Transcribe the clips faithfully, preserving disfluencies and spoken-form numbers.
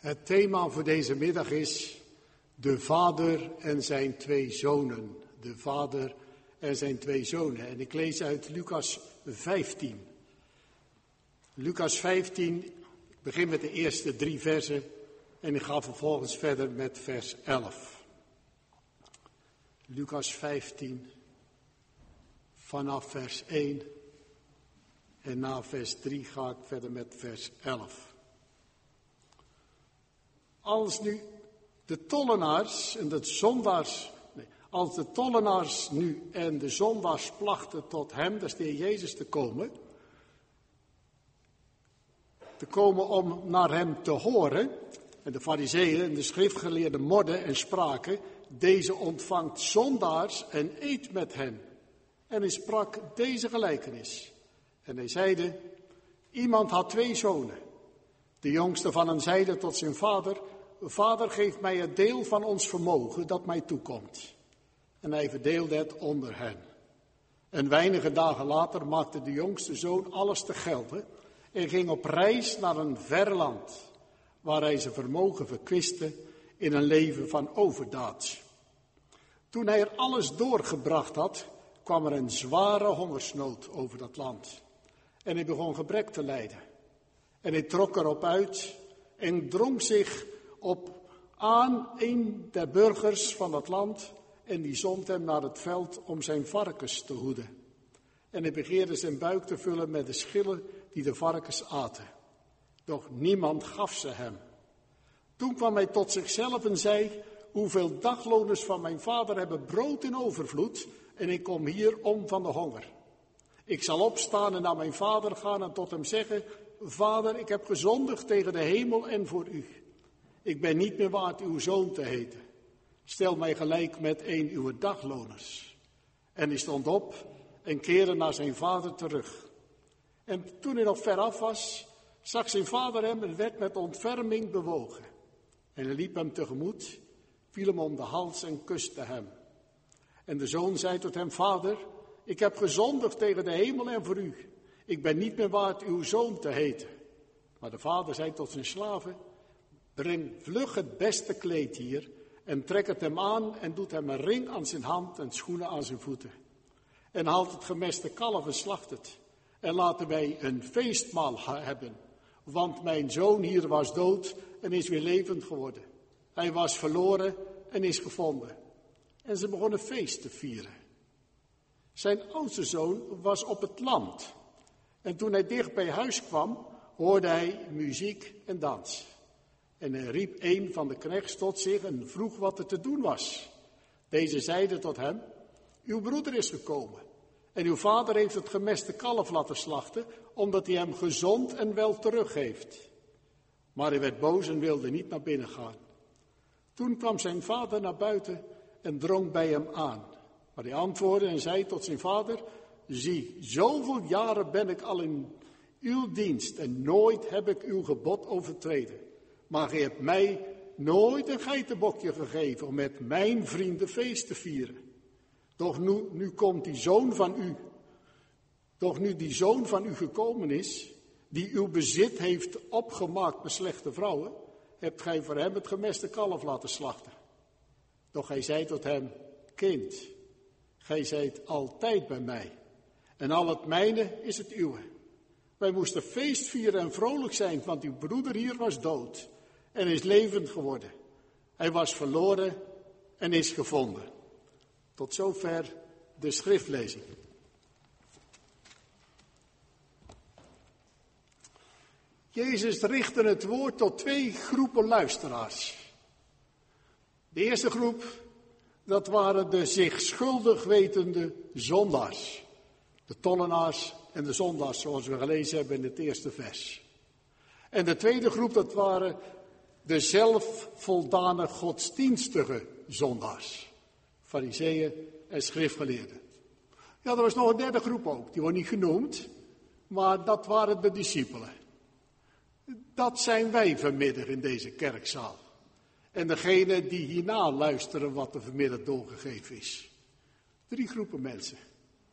Het thema voor deze middag is de vader en zijn twee zonen. De vader en zijn twee zonen. En ik lees uit Lucas vijftien. Lucas vijftien, ik begin met de eerste drie versen en ik ga vervolgens verder met vers elf. Lucas vijftien, vanaf vers één en na vers drie ga ik verder met vers elf. Als nu de tollenaars en de zondaars, nee, als de tollenaars nu en de zondaars plachten tot hem, dat is de Heer Jezus, te komen, te komen om naar hem te horen, en de farizeeën en de schriftgeleerden morden en spraken, deze ontvangt zondaars en eet met hen. En hij sprak deze gelijkenis. En hij zeide, iemand had twee zonen. De jongste van hen zeide tot zijn vader, vader, geef mij het deel van ons vermogen dat mij toekomt. En hij verdeelde het onder hen. En weinige dagen later maakte de jongste zoon alles te gelden en ging op reis naar een ver land, waar hij zijn vermogen verkwiste in een leven van overdaad. Toen hij er alles doorgebracht had, kwam er een zware hongersnood over dat land. En hij begon gebrek te lijden. En hij trok erop uit en drong zich op aan een der burgers van dat land en die zond hem naar het veld om zijn varkens te hoeden. En hij begeerde zijn buik te vullen met de schillen die de varkens aten. Doch niemand gaf ze hem. Toen kwam hij tot zichzelf en zei, hoeveel dagloners van mijn vader hebben brood in overvloed en ik kom hier om van de honger. Ik zal opstaan en naar mijn vader gaan en tot hem zeggen, vader, ik heb gezondigd tegen de hemel en voor u. Ik ben niet meer waard uw zoon te heten. Stel mij gelijk met een uw dagloners. En hij stond op en keerde naar zijn vader terug. En toen hij nog veraf was, zag zijn vader hem en werd met ontferming bewogen. En hij liep hem tegemoet, viel hem om de hals en kuste hem. En de zoon zei tot hem, vader, ik heb gezondigd tegen de hemel en voor u. Ik ben niet meer waard uw zoon te heten. Maar de vader zei tot zijn slaven, breng vlug het beste kleed hier en trek het hem aan en doet hem een ring aan zijn hand en schoenen aan zijn voeten. En haalt het gemeste kalf en slacht het. En laten wij een feestmaal hebben. Want mijn zoon hier was dood en is weer levend geworden. Hij was verloren en is gevonden. En ze begonnen feest te vieren. Zijn oudste zoon was op het land. En toen hij dicht bij huis kwam, hoorde hij muziek en dans. En hij riep een van de knechts tot zich en vroeg wat er te doen was. Deze zeide tot hem, uw broeder is gekomen. En uw vader heeft het gemeste kalf laten slachten, omdat hij hem gezond en wel teruggeeft. Maar hij werd boos en wilde niet naar binnen gaan. Toen kwam zijn vader naar buiten en drong bij hem aan. Maar hij antwoordde en zei tot zijn vader, zie, zoveel jaren ben ik al in uw dienst en nooit heb ik uw gebod overtreden. Maar gij hebt mij nooit een geitenbokje gegeven om met mijn vrienden feest te vieren. Doch nu, nu komt die zoon van u, doch nu die zoon van u gekomen is, die uw bezit heeft opgemaakt met slechte vrouwen, hebt gij voor hem het gemeste kalf laten slachten. Doch hij zei tot hem, kind, gij zijt altijd bij mij en al het mijne is het uwe. Wij moesten feest vieren en vrolijk zijn, want uw broeder hier was dood en is levend geworden. Hij was verloren en is gevonden. Tot zover de schriftlezing. Jezus richtte het woord tot twee groepen luisteraars. De eerste groep, dat waren de zich schuldig wetende zondaars. De tollenaars en de zondaars, zoals we gelezen hebben in het eerste vers. En de tweede groep, dat waren de zelfvoldane godsdienstige zondaars. Farizeeën en schriftgeleerden. Ja, er was nog een derde groep ook, die wordt niet genoemd, maar dat waren de discipelen. Dat zijn wij vanmiddag in deze kerkzaal. En degene die hierna luisteren wat er vanmiddag doorgegeven is. Drie groepen mensen.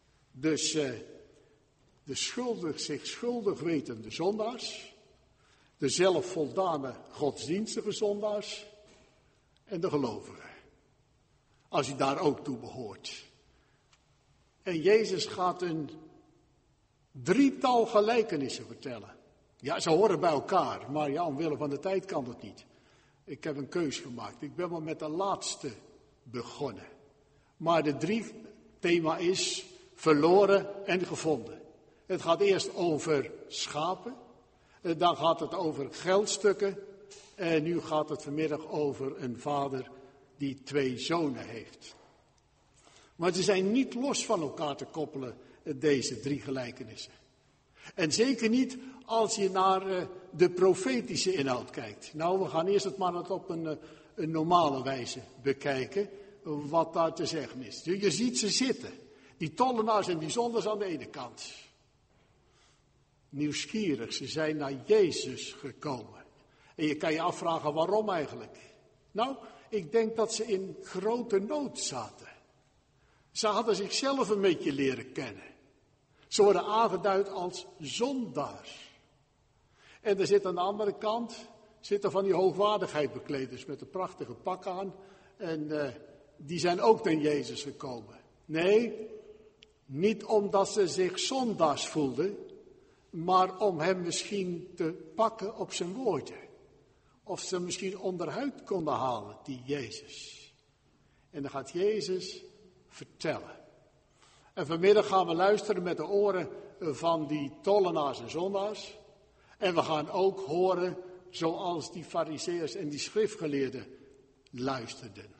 Dus uh, de schuldig, zich schuldig wetende zondaars, De zelfvoldane godsdienstige zondaars en de gelovigen. Als je daar ook toe behoort. En Jezus gaat een drietal gelijkenissen vertellen. Ja, ze horen bij elkaar, maar ja, omwille van de tijd kan dat niet. Ik heb een keus gemaakt. Ik ben wel met de laatste begonnen. Maar de drie thema is verloren en gevonden. Het gaat eerst over schapen. Dan gaat het over geldstukken. En nu gaat het vanmiddag over een vader die twee zonen heeft. Maar ze zijn niet los van elkaar te koppelen, deze drie gelijkenissen. En zeker niet als je naar de profetische inhoud kijkt. Nou, we gaan eerst het maar op een, een normale wijze bekijken wat daar te zeggen is. Je ziet ze zitten. Die tollenaars en die zondaars aan de ene kant. Nieuwsgierig, ze zijn naar Jezus gekomen. En je kan je afvragen waarom eigenlijk. Nou, ik denk dat ze in grote nood zaten. Ze hadden zichzelf een beetje leren kennen. Ze worden aangeduid als zondaars. En er zit aan de andere kant, zitten van die hoogwaardigheidbekleders met een prachtige pak aan. En uh, die zijn ook ten Jezus gekomen. Nee, niet omdat ze zich zondaars voelden, maar om hem misschien te pakken op zijn woorden. Of ze misschien onderhuid konden halen, die Jezus. En dan gaat Jezus vertellen. En vanmiddag gaan we luisteren met de oren van die tollenaars en zondaars. En we gaan ook horen zoals die farizeeërs en die schriftgeleerden luisterden.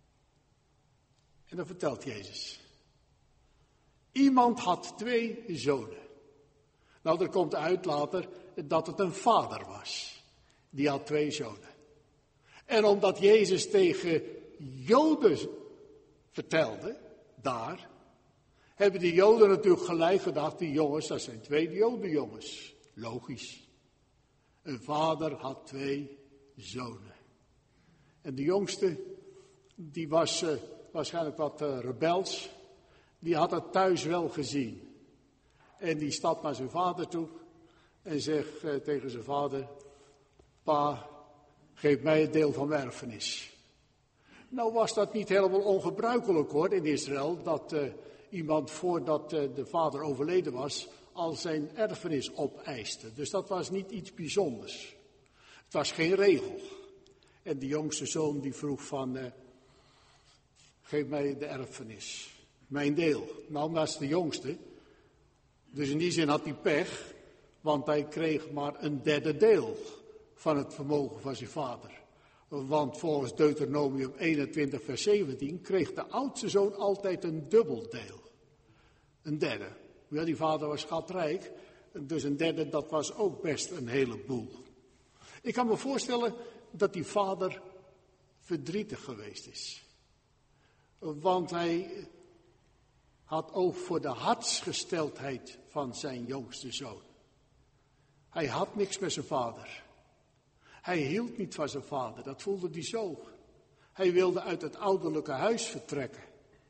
En dan vertelt Jezus. Iemand had twee zonen. Nou, er komt uit later dat het een vader was. Die had twee zonen. En omdat Jezus tegen Joden vertelde, daar, hebben die Joden natuurlijk gelijk gedacht, die jongens, dat zijn twee Jodenjongens. Logisch. Een vader had twee zonen. En de jongste, die was uh, waarschijnlijk wat uh, rebels, die had het thuis wel gezien. En die stapt naar zijn vader toe en zegt uh, tegen zijn vader, pa, geef mij het deel van mijn erfenis. Nou was dat niet helemaal ongebruikelijk hoor in Israël, dat uh, iemand voordat uh, de vader overleden was, al zijn erfenis opeiste. Dus dat was niet iets bijzonders. Het was geen regel. En de jongste zoon die vroeg van, uh, geef mij de erfenis, mijn deel. Nou, dat is de jongste. Dus in die zin had hij pech, want hij kreeg maar een derde deel van het vermogen van zijn vader. Want volgens Deuteronomium eenentwintig vers zeventien kreeg de oudste zoon altijd een dubbel deel. Een derde. Ja, die vader was schatrijk, dus een derde, dat was ook best een heleboel. Ik kan me voorstellen dat die vader verdrietig geweest is. Want hij had oog voor de hartsgesteldheid van zijn jongste zoon. Hij had niks met zijn vader. Hij hield niet van zijn vader, dat voelde hij zo. Hij wilde uit het ouderlijke huis vertrekken.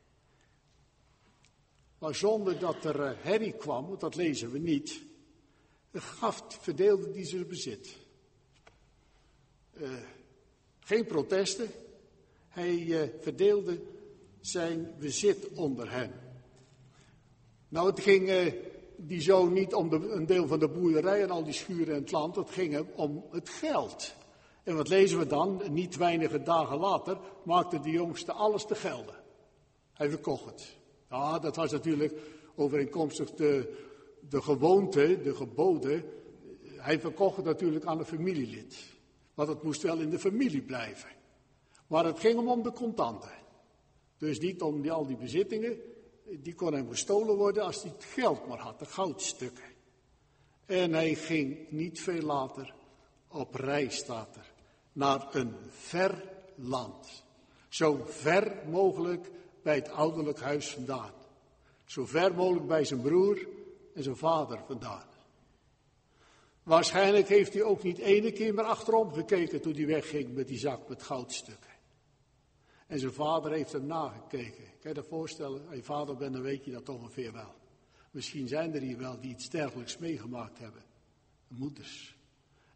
Maar zonder dat er herrie kwam, want dat lezen we niet, gaf, verdeelde hij zijn bezit. Uh, geen protesten, hij uh, verdeelde zijn bezit onder hen. Nou, het ging uh, die zoon niet om de, een deel van de boerderij en al die schuren en het land, het ging hem om het geld. En wat lezen we dan? Niet weinige dagen later maakte de jongste alles te gelden. Hij verkocht het. Ja, dat was natuurlijk overeenkomstig de, de gewoonte, de geboden. Hij verkocht het natuurlijk aan een familielid. Want het moest wel in de familie blijven. Maar het ging hem om de contanten. Dus niet om die, al die bezittingen. Die kon hem gestolen worden als hij het geld maar had, de goudstukken. En hij ging niet veel later op reis, staat er, naar een ver land. Zo ver mogelijk bij het ouderlijk huis vandaan. Zo ver mogelijk bij zijn broer en zijn vader vandaan. Waarschijnlijk heeft hij ook niet ene keer meer achterom gekeken toen hij wegging met die zak met goudstukken. En zijn vader heeft hem nagekeken. Kan je dat voorstellen? Als je vader bent, dan weet je dat ongeveer wel. Misschien zijn er hier wel die iets dergelijks meegemaakt hebben. Moeders.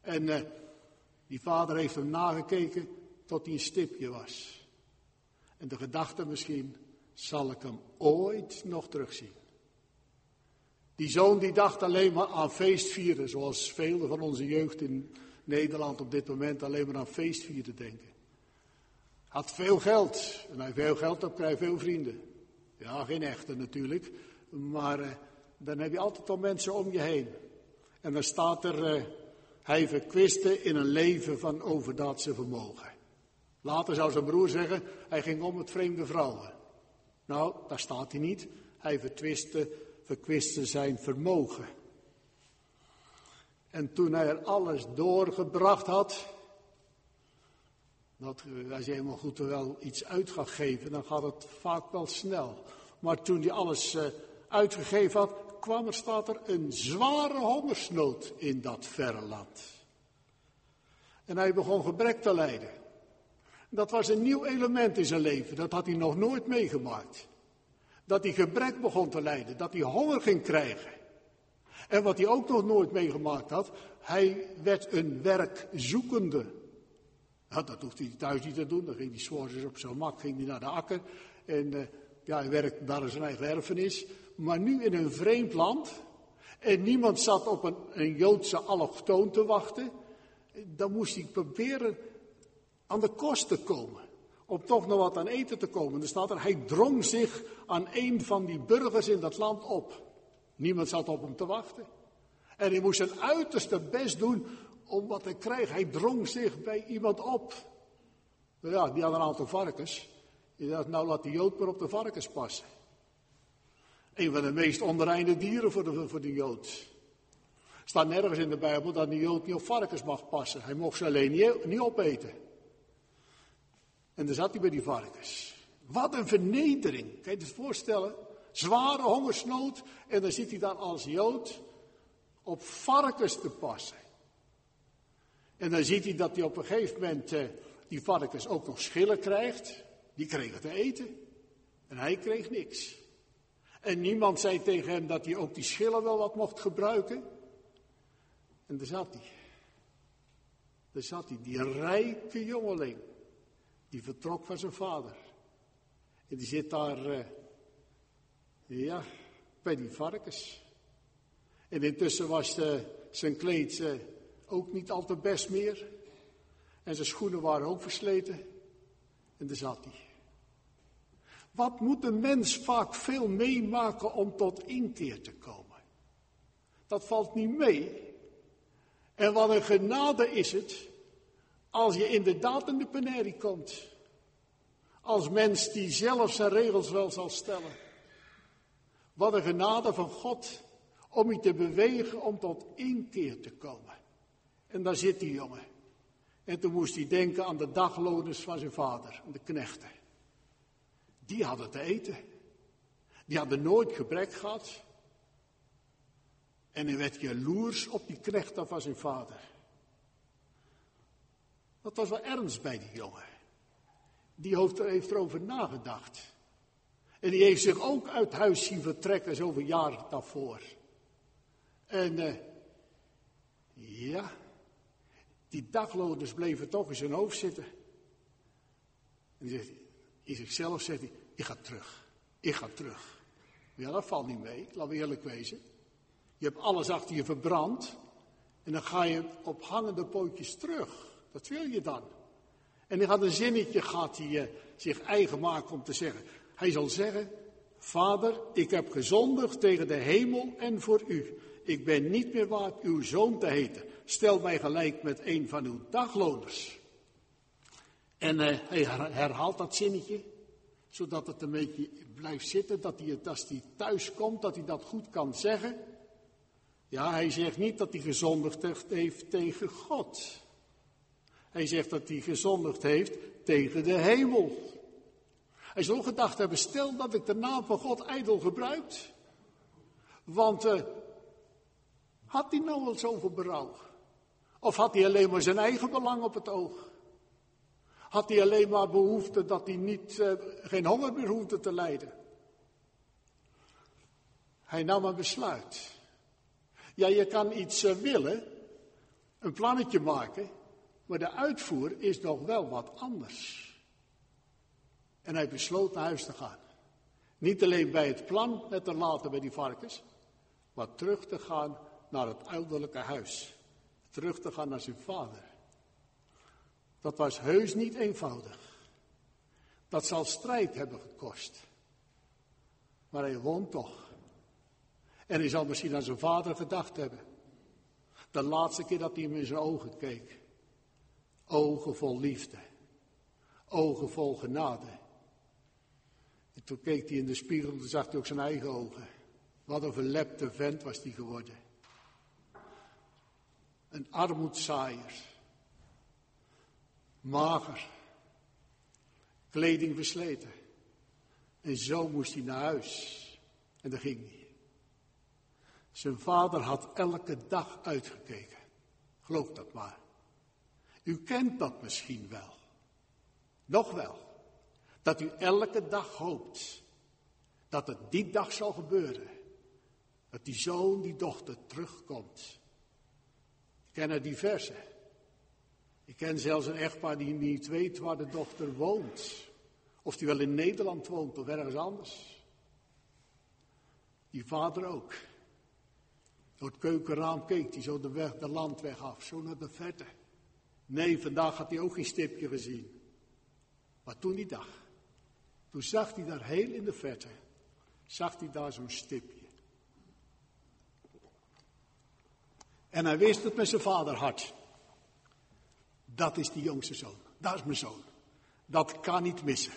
En uh, die vader heeft hem nagekeken tot hij een stipje was. En de gedachte misschien, zal ik hem ooit nog terugzien? Die zoon die dacht alleen maar aan feestvieren, zoals velen van onze jeugd in Nederland op dit moment alleen maar aan feestvieren denken. Had veel geld, en hij veel geld hebt, krijg je veel vrienden. Ja, geen echte natuurlijk, maar uh, dan heb je altijd al mensen om je heen. En dan staat er, uh, hij verkwiste in een leven van overdaadse vermogen. Later zou zijn broer zeggen, hij ging om met vreemde vrouwen. Nou, daar staat hij niet. Hij vertwiste, verkwiste zijn vermogen. En toen hij er alles doorgebracht had, dat, als je helemaal goed er wel iets uit gaat geven, dan gaat het vaak wel snel. Maar toen hij alles uh, uitgegeven had, kwam er, staat er, een zware hongersnood in dat verre land. En hij begon gebrek te lijden. Dat was een nieuw element in zijn leven, dat had hij nog nooit meegemaakt. Dat hij gebrek begon te lijden, dat hij honger ging krijgen. En wat hij ook nog nooit meegemaakt had, hij werd een werkzoekende. Ja, dat hoefde hij thuis niet te doen, dan ging hij 's morgens op zijn mak ging hij naar de akker. En uh, ja, hij werkte daar in zijn eigen erfenis. Maar nu in een vreemd land, en niemand zat op een, een Joodse allochtoon te wachten, dan moest hij proberen aan de kost te komen. Om toch nog wat aan eten te komen. Er staat er, hij drong zich aan een van die burgers in dat land op. Niemand zat op hem te wachten. En hij moest zijn uiterste best doen om wat te krijgen. Hij drong zich bij iemand op. Ja, die had een aantal varkens. Die dacht, nou laat die Jood maar op de varkens passen. Een van de meest onreine dieren voor de, voor de Jood. Er staat nergens in de Bijbel dat een Jood niet op varkens mag passen. Hij mocht ze alleen niet, niet opeten. En dan zat hij bij die varkens. Wat een vernedering. Kan je je het voorstellen? Zware hongersnood. En dan zit hij dan als Jood op varkens te passen. En dan ziet hij dat hij op een gegeven moment eh, die varkens ook nog schillen krijgt. Die kregen te eten. En hij kreeg niks. En niemand zei tegen hem dat hij ook die schillen wel wat mocht gebruiken. En daar zat hij. Daar zat hij, die rijke jongeling. Die vertrok van zijn vader. En die zit daar, uh, ja, bij die varkens. En intussen was uh, zijn kleed uh, ook niet al te best meer. En zijn schoenen waren ook versleten. En daar zat hij. Wat moet een mens vaak veel meemaken om tot inkeer te komen? Dat valt niet mee. En wat een genade is het, als je inderdaad in de penerie komt. Als mens die zelf zijn regels wel zal stellen. Wat een genade van God om je te bewegen om tot inkeer te komen. En daar zit die jongen. En toen moest hij denken aan de dagloners van zijn vader, aan de knechten. Die hadden te eten. Die hadden nooit gebrek gehad. En hij werd jaloers op die knechten van zijn vader. Dat was wel ernst bij die jongen. Die heeft, er, heeft erover nagedacht. En die heeft zich ook uit huis zien vertrekken zoveel jaar daarvoor. En uh, ja, die dagloners bleven toch in zijn hoofd zitten. En die zegt, in zichzelf zegt hij, ik ga terug. Ik ga terug. Ja, dat valt niet mee, laten we eerlijk wezen. Je hebt alles achter je verbrand. En dan ga je op hangende pootjes terug. Dat wil je dan. En hij gaat een zinnetje gaat hij, uh, zich eigen maken om te zeggen. Hij zal zeggen, Vader, ik heb gezondigd tegen de hemel en voor u. Ik ben niet meer waard uw zoon te heten. Stel mij gelijk met een van uw dagloners. En uh, hij herhaalt dat zinnetje, zodat het een beetje blijft zitten, dat hij, als hij thuis komt, dat hij dat goed kan zeggen. Ja, hij zegt niet dat hij gezondigd heeft tegen God. Hij zegt dat hij gezondigd heeft tegen de hemel. Hij zal gedacht hebben, stel dat ik de naam van God ijdel gebruikt. Want uh, had hij nou wel zoveel berouw? Of had hij alleen maar zijn eigen belang op het oog? Had hij alleen maar behoefte dat hij niet, uh, geen honger meer hoefde te lijden? Hij nam een besluit. Ja, je kan iets uh, willen een plannetje maken, maar de uitvoer is nog wel wat anders. En hij besloot naar huis te gaan. Niet alleen bij het plan, net er later bij die varkens, maar terug te gaan naar het ouderlijke huis. Terug te gaan naar zijn vader. Dat was heus niet eenvoudig. Dat zal strijd hebben gekost. Maar hij won toch. En hij zal misschien aan zijn vader gedacht hebben. De laatste keer dat hij hem in zijn ogen keek. Ogen vol liefde. Ogen vol genade. En toen keek hij in de spiegel en zag hij ook zijn eigen ogen. Wat een verlepte vent was die geworden. Een armoedzaaier. Mager. Kleding versleten. En zo moest hij naar huis. En daar ging hij. Zijn vader had elke dag uitgekeken. Geloof dat maar. U kent dat misschien wel. Nog wel. Dat u elke dag hoopt. Dat het die dag zal gebeuren. Dat die zoon, die dochter terugkomt. Ik ken er diverse. Ik ken zelfs een echtpaar die niet weet waar de dochter woont. Of die wel in Nederland woont of ergens anders. Die vader ook. Door het keukenraam keek hij zo de, weg, de landweg af, zo naar de verte. Nee, vandaag had hij ook geen stipje gezien. Maar toen die dag, toen zag hij daar heel in de verte, zag hij daar zo'n stipje. En hij wist het met zijn vader hart. Dat is die jongste zoon, dat is mijn zoon. Dat kan niet missen.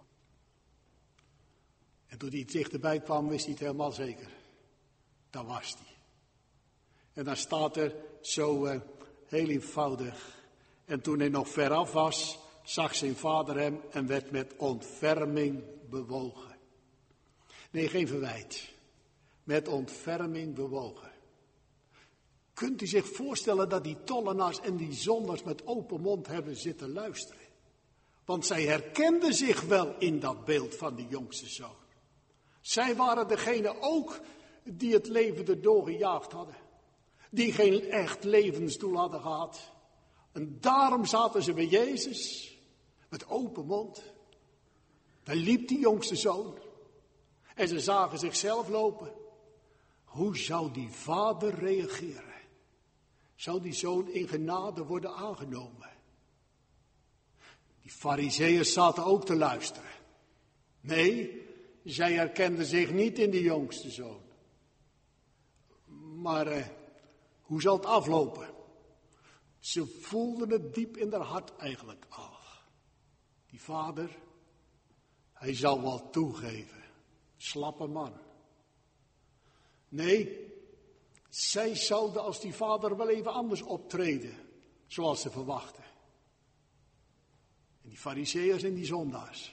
En toen hij dichterbij kwam, wist hij het helemaal zeker. Dat was hij. En dan staat er zo uh, heel eenvoudig. En toen hij nog veraf was, zag zijn vader hem en werd met ontferming bewogen. Nee, geen verwijt. Met ontferming bewogen. Kunt u zich voorstellen dat die tollenaars en die zondaars met open mond hebben zitten luisteren? Want zij herkenden zich wel in dat beeld van die jongste zoon. Zij waren degene ook die het leven erdoor gejaagd hadden. Die geen echt levensdoel hadden gehad. En daarom zaten ze bij Jezus. Met open mond. Daar liep die jongste zoon. En ze zagen zichzelf lopen. Hoe zou die vader reageren? Zou die zoon in genade worden aangenomen? Die farizeeën zaten ook te luisteren. Nee, zij herkenden zich niet in de jongste zoon. Maar eh, hoe zal het aflopen? Ze voelden het diep in haar hart eigenlijk al. Die vader, hij zal wel toegeven. Slappe man. Nee, zij zouden als die vader wel even anders optreden, zoals ze verwachten. En die farizeeërs en die zondaars.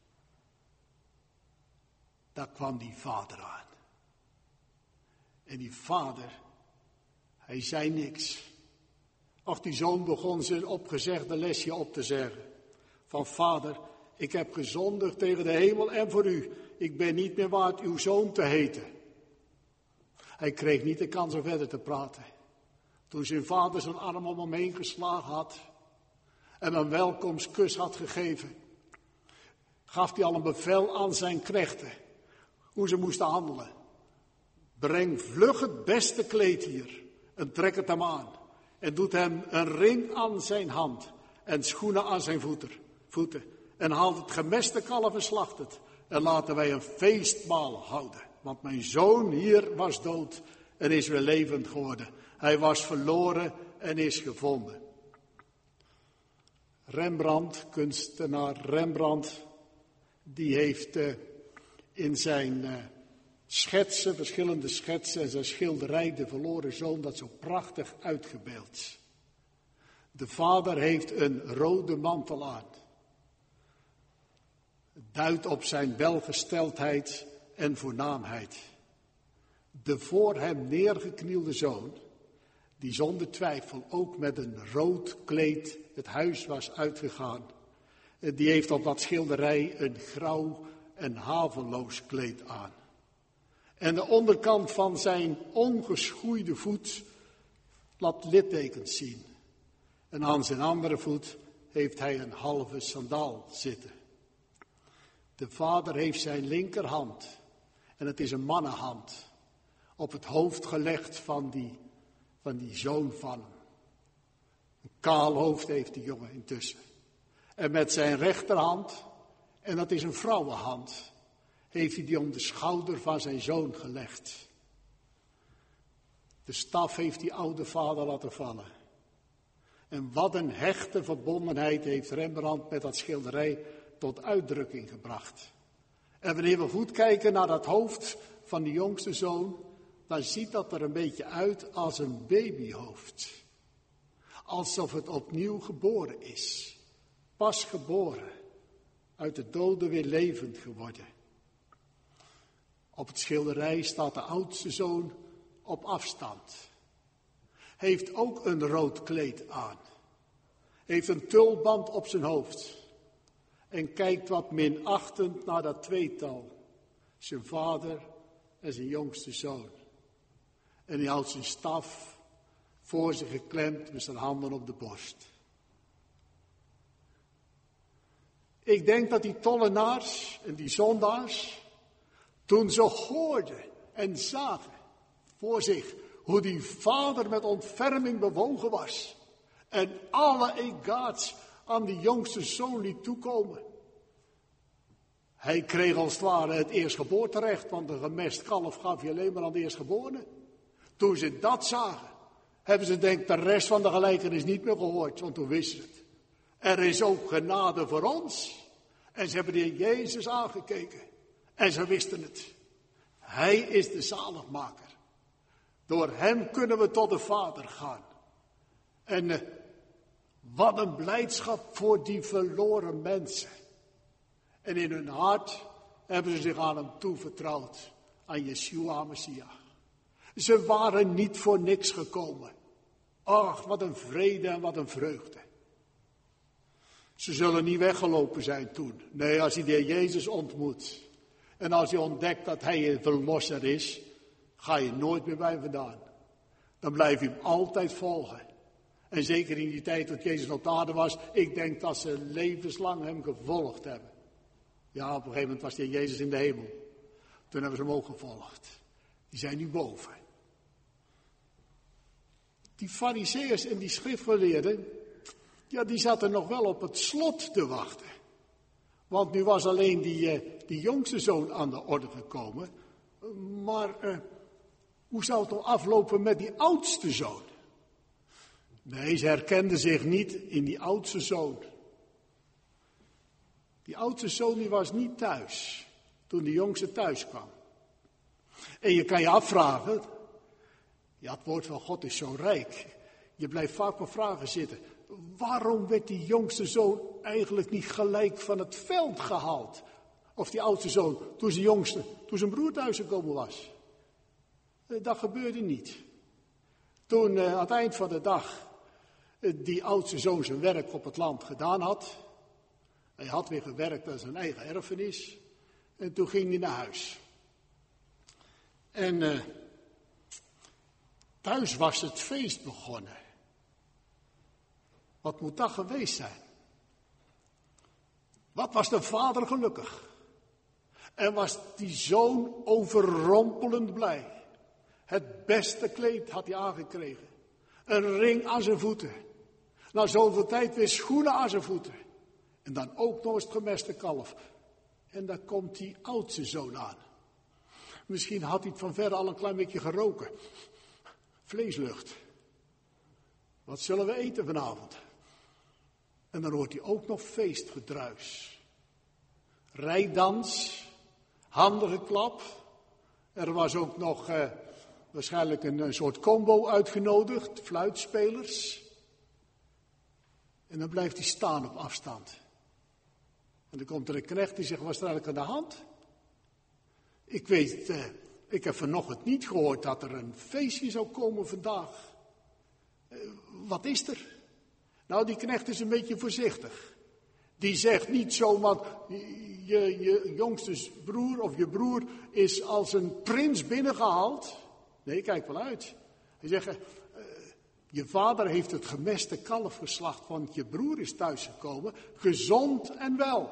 Daar kwam die vader aan. En die vader, hij zei niks. Ach, die zoon begon zijn opgezegde lesje op te zeggen. Van vader, ik heb gezondigd tegen de hemel en voor u. Ik ben niet meer waard uw zoon te heten. Hij kreeg niet de kans om verder te praten. Toen zijn vader zijn arm om hem heen geslagen had en een welkomstkus had gegeven, gaf hij al een bevel aan zijn knechten hoe ze moesten handelen. Breng vlug het beste kleed hier en trek het hem aan. En doet hem een ring aan zijn hand en schoenen aan zijn voeten. En haalt het gemeste kalf en slacht het. En laten wij een feestmaal houden. Want mijn zoon hier was dood en is weer levend geworden. Hij was verloren en is gevonden. Rembrandt, kunstenaar Rembrandt, die heeft uh, in zijn uh, schetsen, verschillende schetsen en zijn schilderij De Verloren Zoon dat zo prachtig uitgebeeld. De vader heeft een rode mantel aan. Het duidt op zijn welgesteldheid en voornaamheid. De voor hem neergeknielde zoon, die zonder twijfel ook met een rood kleed het huis was uitgegaan, die heeft op dat schilderij een grauw en haveloos kleed aan. En de onderkant van zijn ongeschoeide voet laat littekens zien. En aan zijn andere voet heeft hij een halve sandaal zitten. De vader heeft zijn linkerhand, en het is een mannenhand, op het hoofd gelegd van die, van die zoon van hem. Een kaal hoofd heeft die jongen intussen. En met zijn rechterhand, en dat is een vrouwenhand, heeft hij die om de schouder van zijn zoon gelegd. De staf heeft die oude vader laten vallen. En wat een hechte verbondenheid heeft Rembrandt met dat schilderij tot uitdrukking gebracht. En wanneer we goed kijken naar dat hoofd van die jongste zoon, dan ziet dat er een beetje uit als een babyhoofd. Alsof het opnieuw geboren is. Pas geboren. Uit de doden weer levend geworden. Op het schilderij staat de oudste zoon op afstand. Heeft ook een rood kleed aan. Heeft een tulband op zijn hoofd. En kijkt wat minachtend naar dat tweetal. Zijn vader en zijn jongste zoon. En hij houdt zijn staf voor zich geklemd met zijn handen op de borst. Ik denk dat die tollenaars en die zondaars, toen ze hoorden en zagen voor zich hoe die vader met ontferming bewogen was en alle egaats aan die jongste zoon liet toekomen. Hij kreeg als het ware het eerstgeboorterecht, want een gemest kalf gaf je alleen maar aan de eerstgeborene. Toen ze dat zagen, hebben ze denk ik de rest van de gelijkenis niet meer gehoord, want toen wisten ze het. Er is ook genade voor ons. En ze hebben de Heer Jezus aangekeken. En ze wisten het. Hij is de zaligmaker. Door hem kunnen we tot de Vader gaan. En uh, wat een blijdschap voor die verloren mensen. En in hun hart hebben ze zich aan hem toevertrouwd. Aan Yeshua Messiah. Ze waren niet voor niks gekomen. Ach, wat een vrede en wat een vreugde. Ze zullen niet weggelopen zijn toen. Nee, als hij de Heer Jezus ontmoet. En als je ontdekt dat hij een verlosser is, ga je nooit meer bij vandaan. Dan blijf je hem altijd volgen. En zeker in die tijd dat Jezus op aarde was, ik denk dat ze levenslang hem gevolgd hebben. Ja, op een gegeven moment was de Heer Jezus in de hemel. Toen hebben ze hem ook gevolgd. Die zijn nu boven. Die farizeeërs en die schriftgeleerden, ja, die zaten nog wel op het slot te wachten. Want nu was alleen die, uh, die jongste zoon aan de orde gekomen. Maar uh, hoe zou het nou aflopen met die oudste zoon? Nee, ze herkenden zich niet in die oudste zoon. Die oudste zoon die was niet thuis toen de jongste thuis kwam. En je kan je afvragen, ja, het woord van God is zo rijk. Je blijft vaak op vragen zitten. Waarom werd die jongste zoon eigenlijk niet gelijk van het veld gehaald? Of die oudste zoon, toen zijn jongste, toen zijn broer thuis gekomen was. Dat gebeurde niet. Toen uh, aan het eind van de dag uh, die oudste zoon zijn werk op het land gedaan had. Hij had weer gewerkt aan zijn eigen erfenis. En toen ging hij naar huis. En uh, thuis was het feest begonnen. Wat moet dat geweest zijn? Wat was de vader gelukkig? En was die zoon overrompelend blij. Het beste kleed had hij aangekregen. Een ring aan zijn voeten. Na zoveel tijd weer schoenen aan zijn voeten. En dan ook nog eens het gemeste kalf. En dan komt die oudste zoon aan. Misschien had hij het van ver al een klein beetje geroken. Vleeslucht. Wat zullen we eten vanavond? En dan hoort hij ook nog feestgedruis. Rijdans, handengeklap. Er was ook nog eh, waarschijnlijk een, een soort combo uitgenodigd, fluitspelers. En dan blijft hij staan op afstand. En dan komt er een knecht die zegt, wat is er eigenlijk aan de hand? Ik weet, eh, ik heb vanochtend niet gehoord dat er een feestje zou komen vandaag. Eh, wat is er? Nou, die knecht is een beetje voorzichtig. Die zegt niet zomaar, je, je jongste broer of je broer is als een prins binnengehaald. Nee, kijk wel uit. Hij zegt, uh, Je vader heeft het gemeste kalf geslacht, want je broer is thuisgekomen, gezond en wel.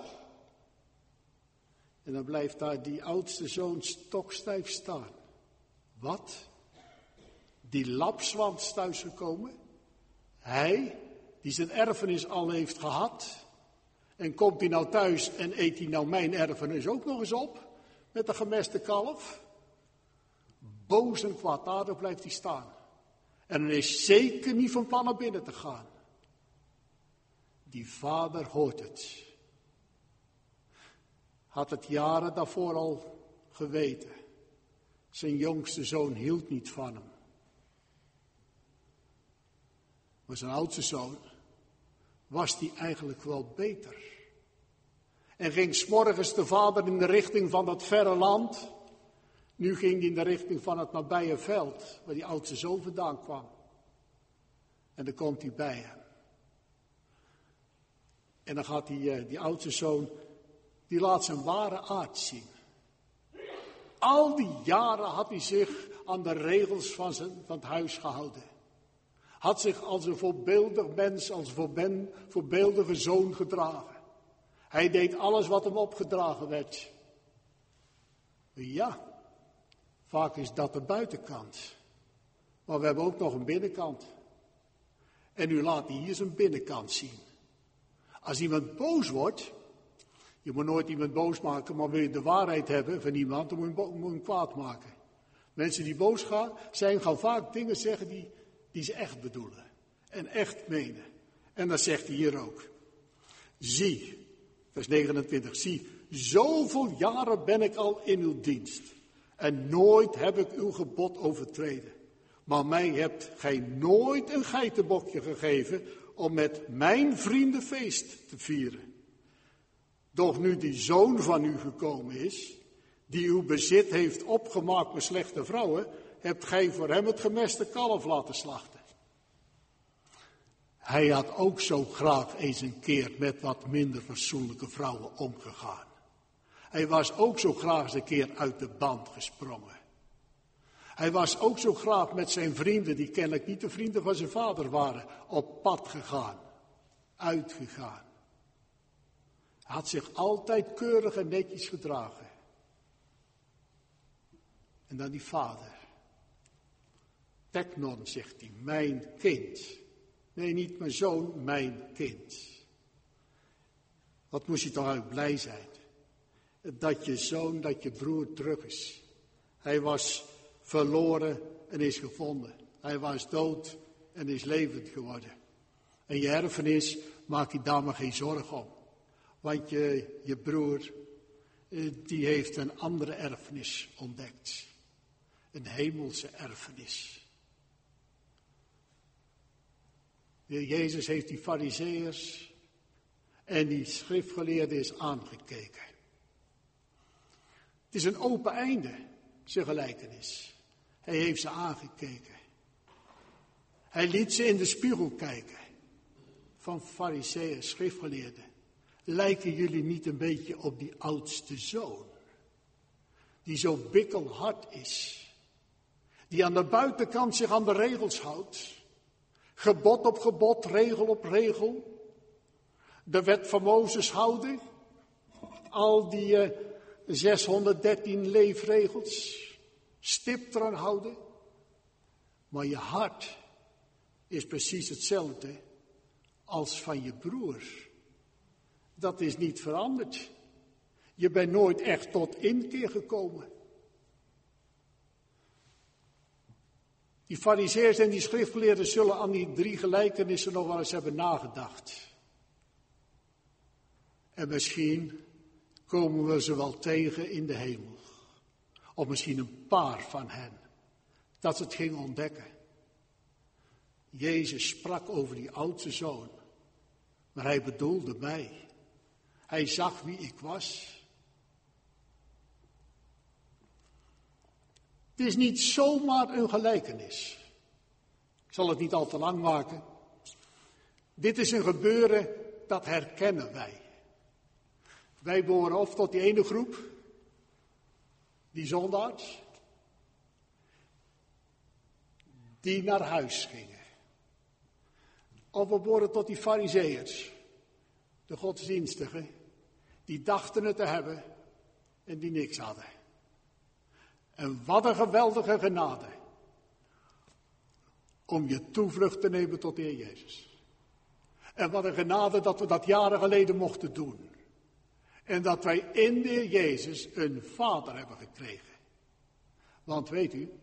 En dan blijft daar die oudste zoon stokstijf staan. Wat? Die lapswand is thuisgekomen? Hij, die zijn erfenis al heeft gehad. En komt hij nou thuis en eet hij nou mijn erfenis ook nog eens op? Met een gemeste kalf? Boos en kwaadaardig blijft hij staan. En hij is zeker niet van plan naar binnen te gaan. Die vader hoort het. Had het jaren daarvoor al geweten. Zijn jongste zoon hield niet van hem. Maar zijn oudste zoon was die eigenlijk wel beter. En ging 's morgens de vader in de richting van dat verre land. Nu ging hij in de richting van het nabije veld, waar die oudste zoon vandaan kwam. En dan komt hij bij hem. En dan gaat die, die oudste zoon, die laat zijn ware aard zien. Al die jaren had hij zich aan de regels van, zijn, van het huis gehouden. Had zich als een voorbeeldig mens, als een voorbeeldige zoon gedragen. Hij deed alles wat hem opgedragen werd. Ja, vaak is dat de buitenkant. Maar we hebben ook nog een binnenkant. En nu laat hij hier zijn binnenkant zien. Als iemand boos wordt, je moet nooit iemand boos maken, maar wil je de waarheid hebben van iemand, dan moet je hem, moet je hem kwaad maken. Mensen die boos gaan, zijn, gaan vaak dingen zeggen die, die ze echt bedoelen. En echt menen. En dat zegt hij hier ook. Zie, vers negenentwintig, zie, zoveel jaren ben ik al in uw dienst. En nooit heb ik uw gebod overtreden. Maar mij hebt gij nooit een geitenbokje gegeven om met mijn vrienden feest te vieren. Doch nu die zoon van u gekomen is, die uw bezit heeft opgemaakt met slechte vrouwen, hebt gij voor hem het gemeste kalf laten slachten. Hij had ook zo graag eens een keer met wat minder fatsoenlijke vrouwen omgegaan. Hij was ook zo graag eens een keer uit de band gesprongen. Hij was ook zo graag met zijn vrienden, die kennelijk niet de vrienden van zijn vader waren, op pad gegaan, uitgegaan. Hij had zich altijd keurig en netjes gedragen. En dan die vader. Teknon, zegt hij, mijn kind. Nee, niet mijn zoon, mijn kind. Wat moest je toch uit blij zijn. Dat je zoon, dat je broer terug is. Hij was verloren en is gevonden. Hij was dood en is levend geworden. En je erfenis, maak je daar maar geen zorgen om. Want je, je broer, die heeft een andere erfenis ontdekt. Een hemelse erfenis. Jezus heeft die farizeeërs en die schriftgeleerden eens aangekeken. Het is een open einde, zijn gelijkenis. Hij heeft ze aangekeken. Hij liet ze in de spiegel kijken. Van farizeeërs, schriftgeleerden. Lijken jullie niet een beetje op die oudste zoon? Die zo bikkelhard is. Die aan de buitenkant zich aan de regels houdt. Gebod op gebod, regel op regel. De wet van Mozes houden. Al die uh, zeshonderddertien leefregels. Stipt eraan houden. Maar je hart is precies hetzelfde als van je broer. Dat is niet veranderd. Je bent nooit echt tot inkeer gekomen. Die farizeeërs en die schriftgeleerden zullen aan die drie gelijkenissen nog wel eens hebben nagedacht. En misschien komen we ze wel tegen in de hemel. Of misschien een paar van hen. Dat ze het gingen ontdekken. Jezus sprak over die oudste zoon. Maar hij bedoelde mij. Hij zag wie ik was. Het is niet zomaar een gelijkenis. Ik zal het niet al te lang maken. Dit is een gebeuren dat herkennen wij. Wij behoren of tot die ene groep, die zondaars, die naar huis gingen. Of we behoren tot die farizeeërs, de godsdienstigen, die dachten het te hebben en die niks hadden. En wat een geweldige genade om je toevlucht te nemen tot de Heer Jezus. En wat een genade dat we dat jaren geleden mochten doen. En dat wij in de Heer Jezus een vader hebben gekregen. Want weet u,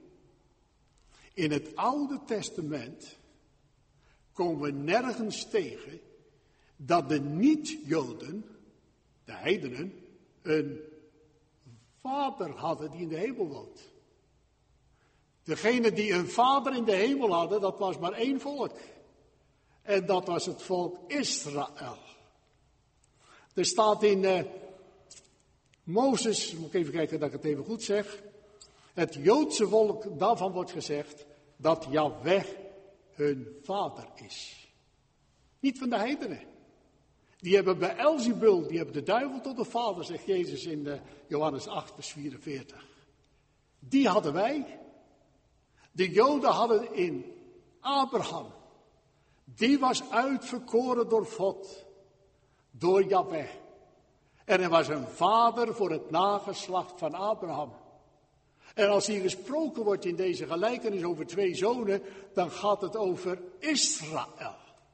in het Oude Testament komen we nergens tegen dat de niet-Joden, de heidenen, een vader hadden die in de hemel woont. Degene die een vader in de hemel hadden, dat was maar één volk. En dat was het volk Israël. Er staat in uh, Mozes, moet ik even kijken dat ik het even goed zeg. Het Joodse volk, daarvan wordt gezegd dat Jahweh hun vader is. Niet van de heidenen. Die hebben bij Elzebul, die hebben de duivel tot de vader, zegt Jezus in uh, Johannes acht, vers vierenveertig. Die hadden wij. De Joden hadden in Abraham. Die was uitverkoren door God. Door Jahweh. En hij was een vader voor het nageslacht van Abraham. En als hier gesproken wordt in deze gelijkenis over twee zonen, dan gaat het over Israël.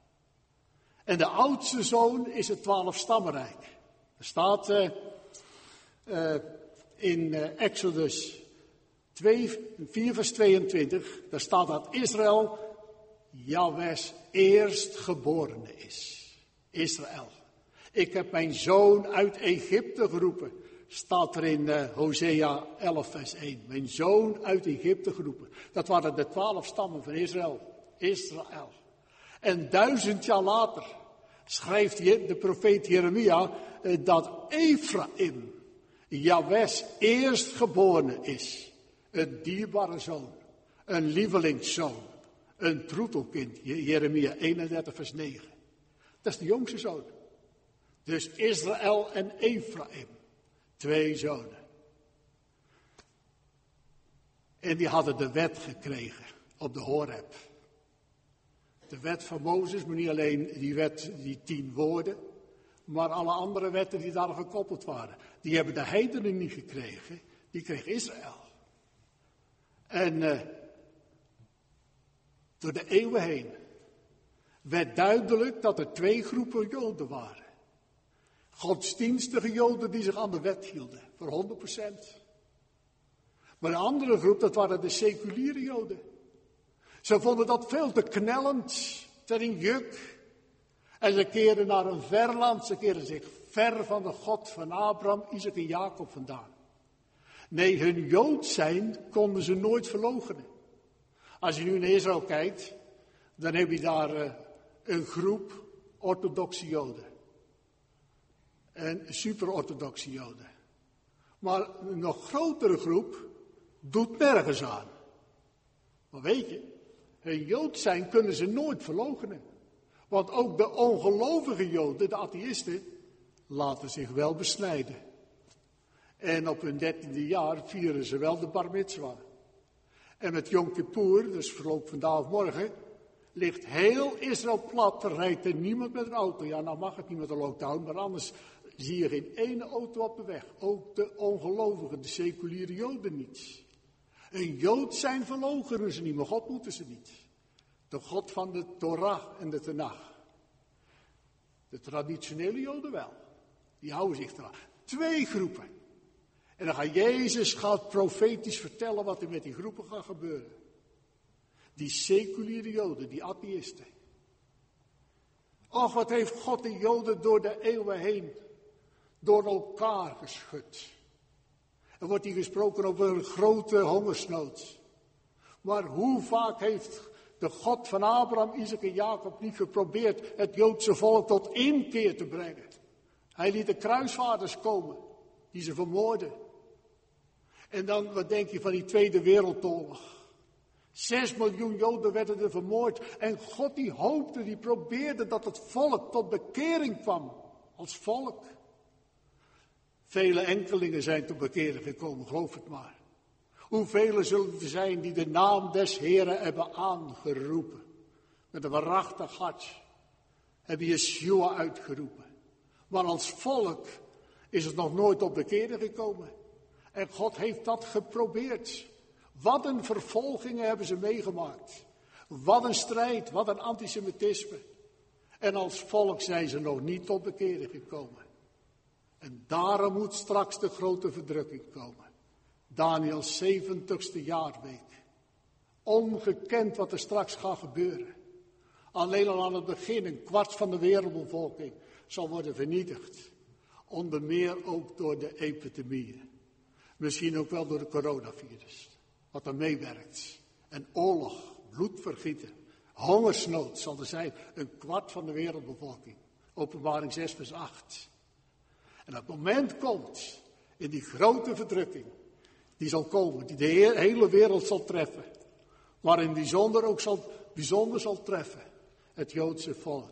En de oudste zoon is het twaalfstammenrijk. Er staat uh, uh, in uh, Exodus twee, vier vers tweeëntwintig, daar staat dat Israël Jahweh's eerstgeborene is. Israël. Ik heb mijn zoon uit Egypte geroepen. Staat er in uh, Hosea elf vers één. Mijn zoon uit Egypte geroepen. Dat waren de twaalf stammen van Israël. Israël. En duizend jaar later schrijft de profeet Jeremia uh, dat Ephraim Jahweh's eerstgeborene is. Een dierbare zoon. Een lievelingszoon. Een troetelkind. Jeremia eenendertig vers negen. Dat is de jongste zoon. Dus Israël en Ephraim. Twee zonen. En die hadden de wet gekregen op de Horeb. De wet van Mozes, maar niet alleen die wet, die tien woorden, maar alle andere wetten die daar gekoppeld waren. Die hebben de heidenen niet gekregen, die kreeg Israël. En uh, door de eeuwen heen werd duidelijk dat er twee groepen Joden waren. Godsdienstige Joden die zich aan de wet hielden, voor honderd procent. Maar een andere groep, dat waren de seculiere Joden. Ze vonden dat veel te knellend, te in juk. En ze keerden naar een ver land, ze keerden zich ver van de God van Abraham, Isaac en Jacob vandaan. Nee, hun Jood zijn konden ze nooit verloochenen. Als je nu naar Israël kijkt, dan heb je daar uh, een groep orthodoxe Joden. En super-orthodoxe Joden. Maar een nog grotere groep doet nergens aan. Maar weet je, hun Jood zijn kunnen ze nooit verloochenen. Want ook de ongelovige Joden, de atheïsten, laten zich wel besnijden. En op hun dertiende jaar vieren ze wel de bar mitzwa. En met Yom Kippur, dus verloopt vandaag of morgen, ligt heel Israël plat. Er rijdt er niemand met een auto. Ja, nou mag het niet met een lockdown, maar anders zie je geen ene auto op de weg. Ook de ongelovigen, de seculiere Joden niet. Een Jood zijn verloochenen ze niet, maar God moeten ze niet. De God van de Torah en de Tenach. De traditionele Joden wel. Die houden zich eraan. Twee groepen. En dan gaat Jezus gaat profetisch vertellen wat er met die groepen gaat gebeuren. Die seculiere Joden, die atheïsten. Och, wat heeft God de Joden door de eeuwen heen door elkaar geschud. Er wordt hier gesproken over een grote hongersnood. Maar hoe vaak heeft de God van Abraham, Isaac en Jacob niet geprobeerd het Joodse volk tot inkeer te brengen. Hij liet de kruisvaarders komen, die ze vermoorden. En dan, wat denk je van die Tweede Wereldoorlog? Zes miljoen Joden werden er vermoord. En God die hoopte, die probeerde dat het volk tot bekering kwam. Als volk. Vele enkelingen zijn tot bekering gekomen, geloof het maar. Hoeveel zullen er zijn die de naam des Heren hebben aangeroepen. Met een waarachtig hart. hebben Yeshua uitgeroepen. Maar als volk is het nog nooit op bekering gekomen. En God heeft dat geprobeerd. Wat een vervolgingen hebben ze meegemaakt. Wat een strijd, wat een antisemitisme. En als volk zijn ze nog niet tot bekering gekomen. En daarom moet straks de grote verdrukking komen. Daniels zeventigste jaarweek. Ongekend wat er straks gaat gebeuren. Alleen al aan het begin een kwart van de wereldbevolking zal worden vernietigd. Onder meer ook door de epidemieën. Misschien ook wel door de coronavirus. Wat er meewerkt. En oorlog, bloedvergieten, hongersnood zal er zijn. Een kwart van de wereldbevolking. Openbaring zes vers acht. En dat moment komt in die grote verdrukking. Die zal komen, die de hele wereld zal treffen. Maar in bijzonder ook zal, bijzonder zal treffen. Het Joodse volk.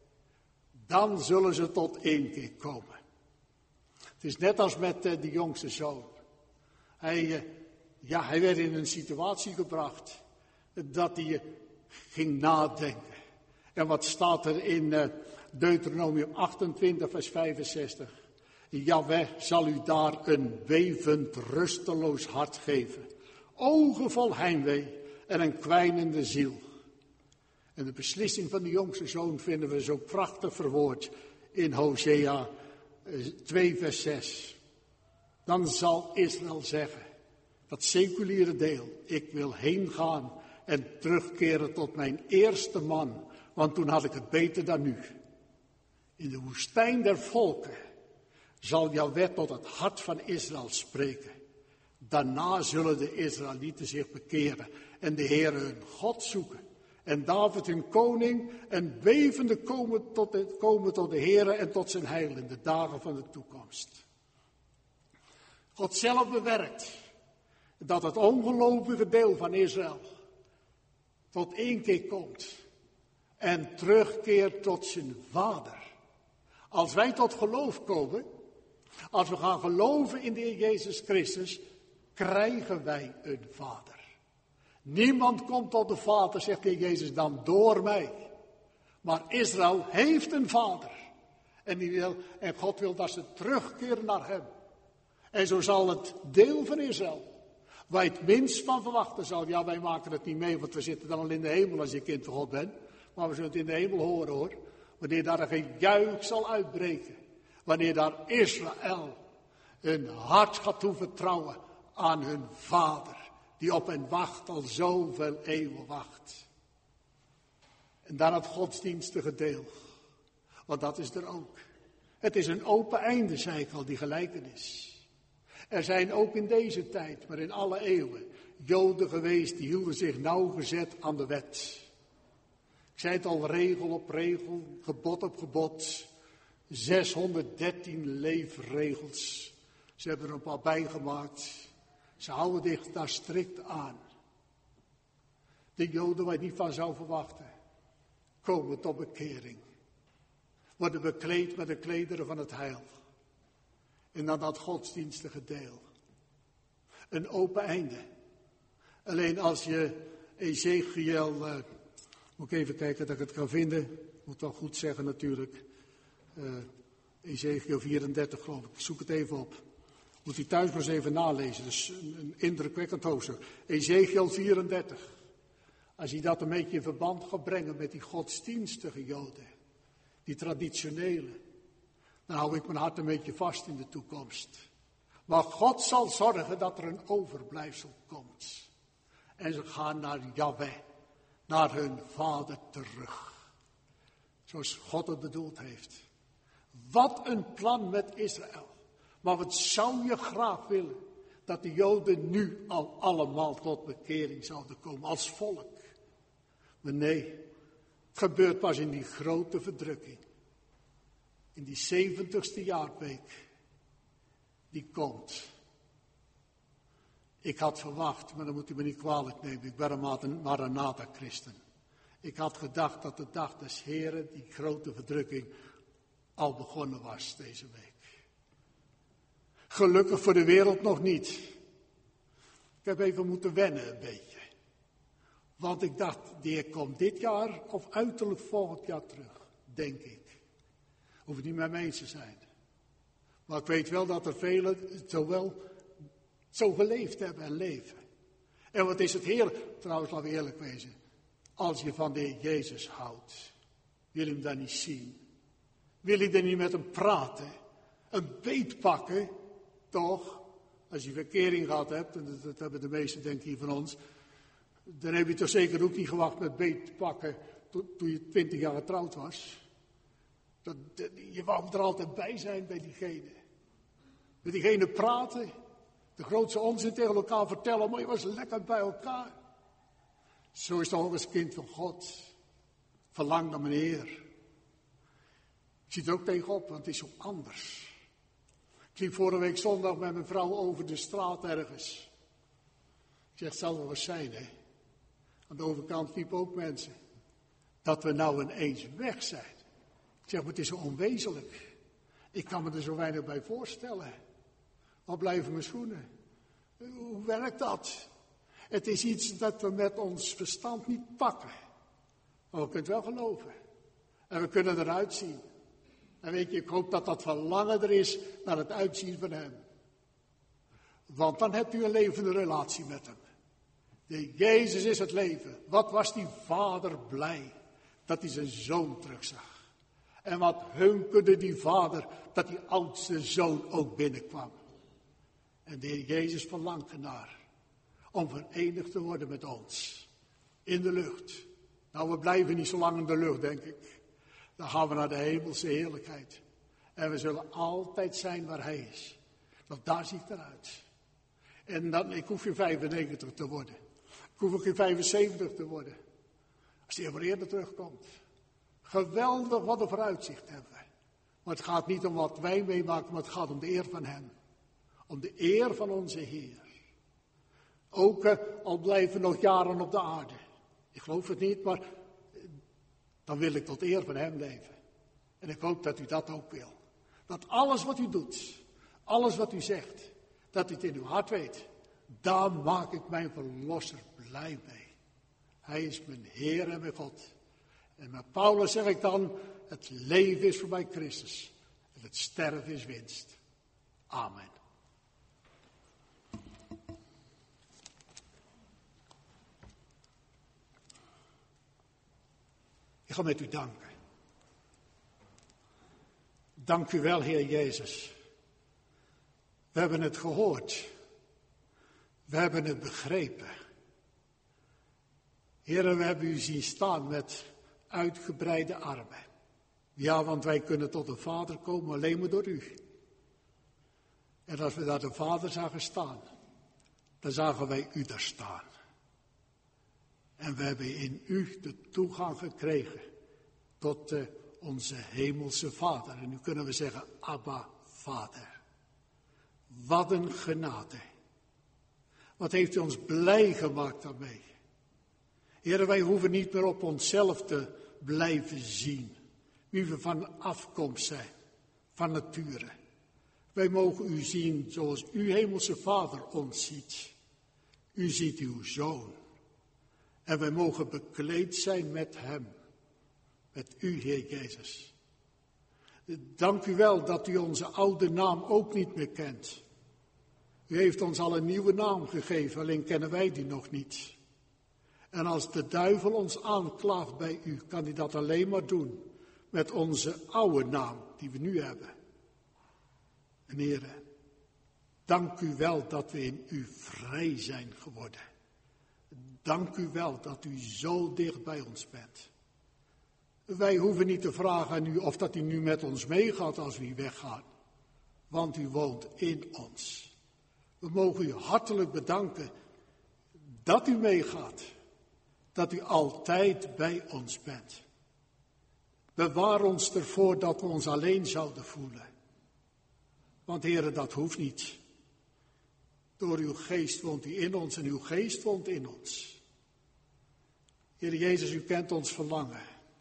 Dan zullen ze tot inkeer komen. Het is net als met uh, de jongste zoon. Hij, uh, ja, hij werd in een situatie gebracht dat hij uh, ging nadenken. En wat staat er in uh, Deuteronomium achtentwintig vers vijfenzestig? Jahweh zal u daar een bevend, rusteloos hart geven. Ogen vol heimwee en een kwijnende ziel. En de beslissing van de jongste zoon vinden we zo prachtig verwoord in Hosea twee vers zes. Dan zal Israël zeggen, dat seculiere deel, ik wil heen gaan en terugkeren tot mijn eerste man, want toen had ik het beter dan nu. In de woestijn der volken zal Jahweh tot het hart van Israël spreken. Daarna zullen de Israëlieten zich bekeren en de Heere hun God zoeken. En David hun koning en bevende komen tot de, komen tot de Heere en tot zijn heil in de dagen van de toekomst. God zelf bewerkt dat het ongelovige deel van Israël tot inkeer komt en terugkeert tot zijn vader. Als wij tot geloof komen, als we gaan geloven in de Heer Jezus Christus, krijgen wij een vader. Niemand komt tot de vader, zegt de Heer Jezus, dan door mij. Maar Israël heeft een vader. En, die wil, en God wil dat ze terugkeren naar hem. En zo zal het deel van Israël, waar je het minst van verwachten zal. Ja, wij maken het niet mee, want we zitten dan al in de hemel als je kind van God bent. Maar we zullen het in de hemel horen hoor. Wanneer daar een gejuich zal uitbreken. Wanneer daar Israël hun hart gaat toevertrouwen aan hun vader. Die op hen wacht, al zoveel eeuwen wacht. En dan het godsdienstige deel. Want dat is er ook. Het is een open einde, zei ik al, die gelijkenis. Er zijn ook in deze tijd, maar in alle eeuwen, Joden geweest die hielden zich nauwgezet aan de wet. Ik zei het al, regel op regel, gebod op gebod. zeshonderddertien leefregels. Ze hebben er een paar bijgemaakt. Ze houden zich daar strikt aan. De Joden waar je niet van zou verwachten, komen tot bekering. Worden bekleed met de klederen van het heil. En dan dat godsdienstige deel. Een open einde. Alleen als je Ezekiel, uh, moet ik even kijken dat ik het kan vinden. Moet wel goed zeggen natuurlijk. Uh, Ezekiel vierendertig geloof ik. Ik zoek het even op. Moet u thuis maar eens even nalezen. Dat is een, een indrukwekkend hoofdstuk. Ezekiel vierendertig. Als je dat een beetje in verband gaat brengen met die godsdienstige Joden. Die traditionele. Dan hou ik mijn hart een beetje vast in de toekomst. Maar God zal zorgen dat er een overblijfsel komt. En ze gaan naar Jahweh. Naar hun vader terug. Zoals God het bedoeld heeft. Wat een plan met Israël. Maar wat zou je graag willen? Dat de Joden nu al allemaal tot bekering zouden komen als volk. Maar nee, het gebeurt pas in die grote verdrukking. In die zeventigste jaarweek. Die komt. Ik had verwacht, maar dan moet u me niet kwalijk nemen. Ik ben een Maranatha-christen. Ik had gedacht dat de dag des Heren, die grote verdrukking, al begonnen was deze week. Gelukkig voor de wereld nog niet. Ik heb even moeten wennen een beetje. Want ik dacht, die komt dit jaar of uiterlijk volgend jaar terug. denk ik. Hoeft niet met me eens te zijn. Maar ik weet wel dat er velen zo wel zo geleefd hebben en leven. En wat is het heerlijk, trouwens laten we eerlijk wezen. Als je van de Heer Jezus houdt, wil je hem dan niet zien. Wil je dan niet met hem praten. Een beet pakken, toch? Als je verkering gehad hebt, en dat, dat hebben de meesten denk ik hier van ons. Dan heb je toch zeker ook niet gewacht met beet pakken to, toen je twintig jaar getrouwd was. Dat, dat, je wou er altijd bij zijn bij diegene. Met diegene praten. De grootste onzin tegen elkaar vertellen, maar je was lekker bij elkaar. Zo is het ook als kind van God. Verlang naar mijn Heer. Ik zie er ook tegenop, want het is zo anders. Ik liep vorige week zondag met mijn vrouw over de straat ergens. Ik zeg, het zal wel eens zijn, hè. Aan de overkant liepen ook mensen. Dat we nou ineens weg zijn. Ik zeg, maar het is zo onwezenlijk. Ik kan me er zo weinig bij voorstellen. Waar blijven mijn schoenen? Hoe werkt dat? Het is iets dat we met ons verstand niet pakken. Maar we kunnen het wel geloven. En we kunnen eruit zien. En weet je, ik hoop dat dat verlangen er is naar het uitzien van hem. Want dan hebt u een levende relatie met hem. De Jezus is het leven. Wat was die vader blij dat hij zijn zoon terugzag. En wat hunkerde die vader dat die oudste zoon ook binnenkwam. En de Heer Jezus verlangt ernaar om verenigd te worden met ons. In de lucht. Nou, we blijven niet zo lang in de lucht, denk ik. Dan gaan we naar de hemelse heerlijkheid. En we zullen altijd zijn waar hij is. Want daar zie ik eruit. En dan, ik hoef geen vijfennegentig te worden. Ik hoef ook geen vijfenzeventig te worden. Als hij weer eerder terugkomt. Geweldig wat een vooruitzicht hebben we. Maar het gaat niet om wat wij meemaken, maar het gaat om de eer van hem. Om de eer van onze Heer. Ook uh, al blijven we nog jaren op de aarde. Ik geloof het niet, maar uh, dan wil ik tot eer van hem leven. En ik hoop dat u dat ook wil. Dat alles wat u doet, alles wat u zegt, dat u het in uw hart weet. Daar maak ik mijn verlosser blij mee. Hij is mijn Heer en mijn God. En met Paulus zeg ik dan, het leven is voor mij Christus. En het sterven is winst. Amen. Ik ga met u danken. Dank u wel, Heer Jezus. We hebben het gehoord. We hebben het begrepen. Heer, we hebben u zien staan met uitgebreide armen. Ja, want wij kunnen tot de Vader komen alleen maar door u. En als we daar de Vader zagen staan, dan zagen wij u daar staan. En we hebben in u de toegang gekregen tot uh, onze hemelse Vader. En nu kunnen we zeggen, Abba, Vader. Wat een genade. Wat heeft u ons blij gemaakt daarmee. Heren, wij hoeven niet meer op onszelf te blijven zien. Wie we van afkomst zijn, van nature. Wij mogen u zien zoals uw hemelse Vader ons ziet. U ziet uw Zoon. En wij mogen bekleed zijn met hem. Met u, Heer Jezus. Dank u wel dat u onze oude naam ook niet meer kent. U heeft ons al een nieuwe naam gegeven, alleen kennen wij die nog niet. En als de duivel ons aanklaagt bij u, kan hij dat alleen maar doen met onze oude naam die we nu hebben. En Heere, dank u wel dat we in u vrij zijn geworden. Dank u wel dat u zo dicht bij ons bent. Wij hoeven niet te vragen aan u of dat u nu met ons meegaat als we weggaan. Want u woont in ons. We mogen u hartelijk bedanken dat u meegaat. Dat u altijd bij ons bent. Bewaar ons ervoor dat we ons alleen zouden voelen. Want Heere, dat hoeft niet. Door uw geest woont u in ons en uw geest woont in ons. Heer Jezus, u kent ons verlangen.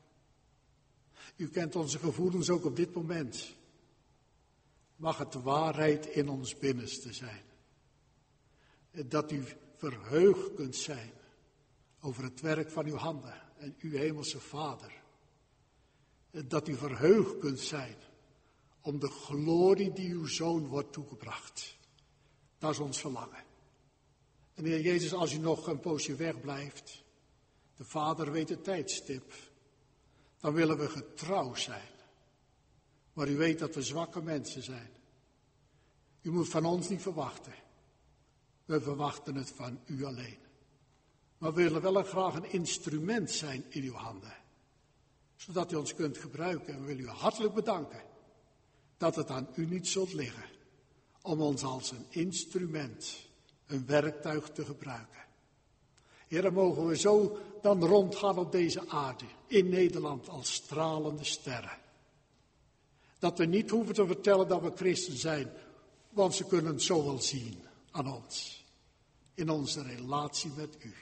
U kent onze gevoelens ook op dit moment. Mag het de waarheid in ons binnenste zijn. Dat u verheugd kunt zijn over het werk van uw handen en uw hemelse Vader. dat u verheugd kunt zijn om de glorie die uw Zoon wordt toegebracht. Dat is ons verlangen. En Heer Jezus, als u nog een poosje wegblijft, de Vader weet het tijdstip, dan willen we getrouw zijn. Maar u weet dat we zwakke mensen zijn. U moet van ons niet verwachten. We verwachten het van u alleen. Maar we willen wel graag een instrument zijn in uw handen. Zodat u ons kunt gebruiken. En we willen u hartelijk bedanken dat het aan u niet zult liggen om ons als een instrument, een werktuig te gebruiken. Heer, dan mogen we zo dan rondgaan op deze aarde, in Nederland als stralende sterren. Dat we niet hoeven te vertellen dat we christen zijn, want ze kunnen het zo wel zien aan ons, in onze relatie met u.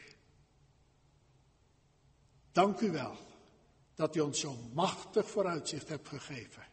Dank u wel dat u ons zo'n machtig vooruitzicht hebt gegeven.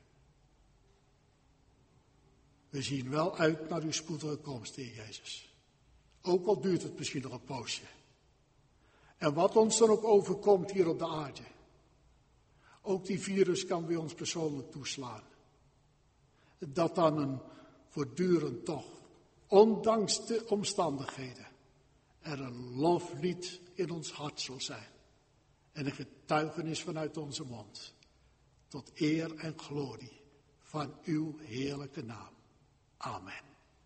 We zien wel uit naar uw spoedige komst, Heer Jezus. Ook al duurt het misschien nog een poosje. En wat ons dan ook overkomt hier op de aarde. Ook die virus kan bij ons persoonlijk toeslaan. Dat dan een voortdurend toch, ondanks de omstandigheden, er een loflied in ons hart zal zijn. En een getuigenis vanuit onze mond. Tot eer en glorie van uw heerlijke naam. Amen.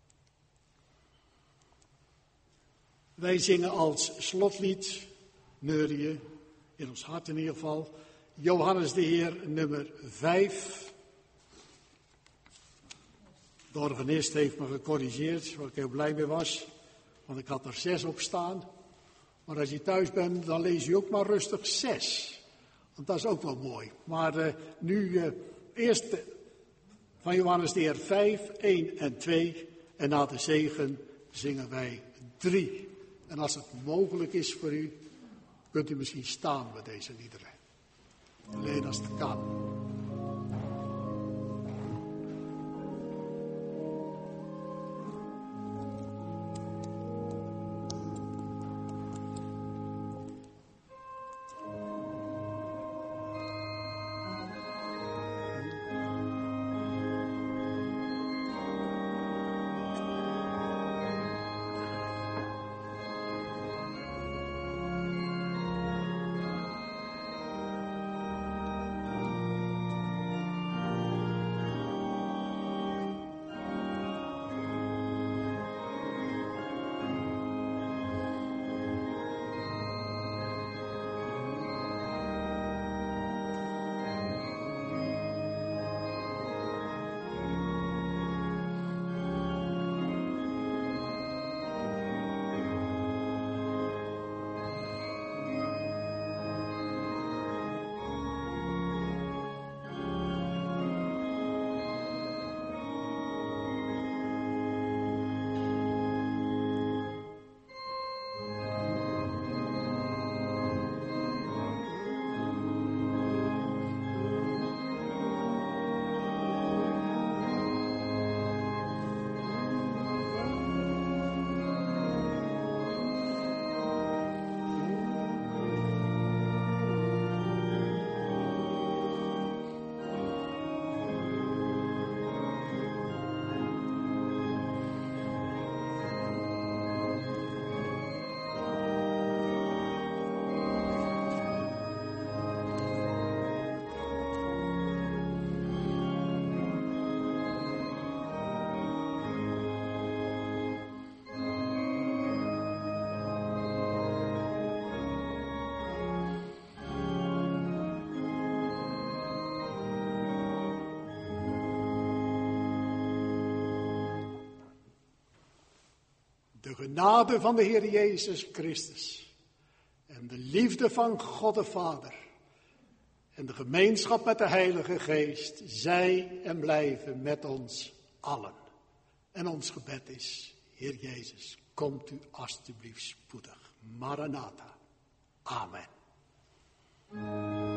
Wij zingen als slotlied, neurieën, in ons hart in ieder geval, Johannes de Heer nummer vijf. De organist heeft me gecorrigeerd, waar ik heel blij mee was, want ik had er zes op staan. Maar als je thuis bent, dan lees je ook maar rustig zes. Want dat is ook wel mooi. Maar uh, nu uh, eerst uh, van Johannes de Heer vijf, één en twee. En na de zegen zingen wij drie. En als het mogelijk is voor u, kunt u misschien staan bij deze liederen. Alleen als het kan. De genade van de Heer Jezus Christus en de liefde van God de Vader en de gemeenschap met de Heilige Geest, zij en blijven met ons allen. En ons gebed is, Heer Jezus, komt u alstublieft spoedig. Maranatha. Amen.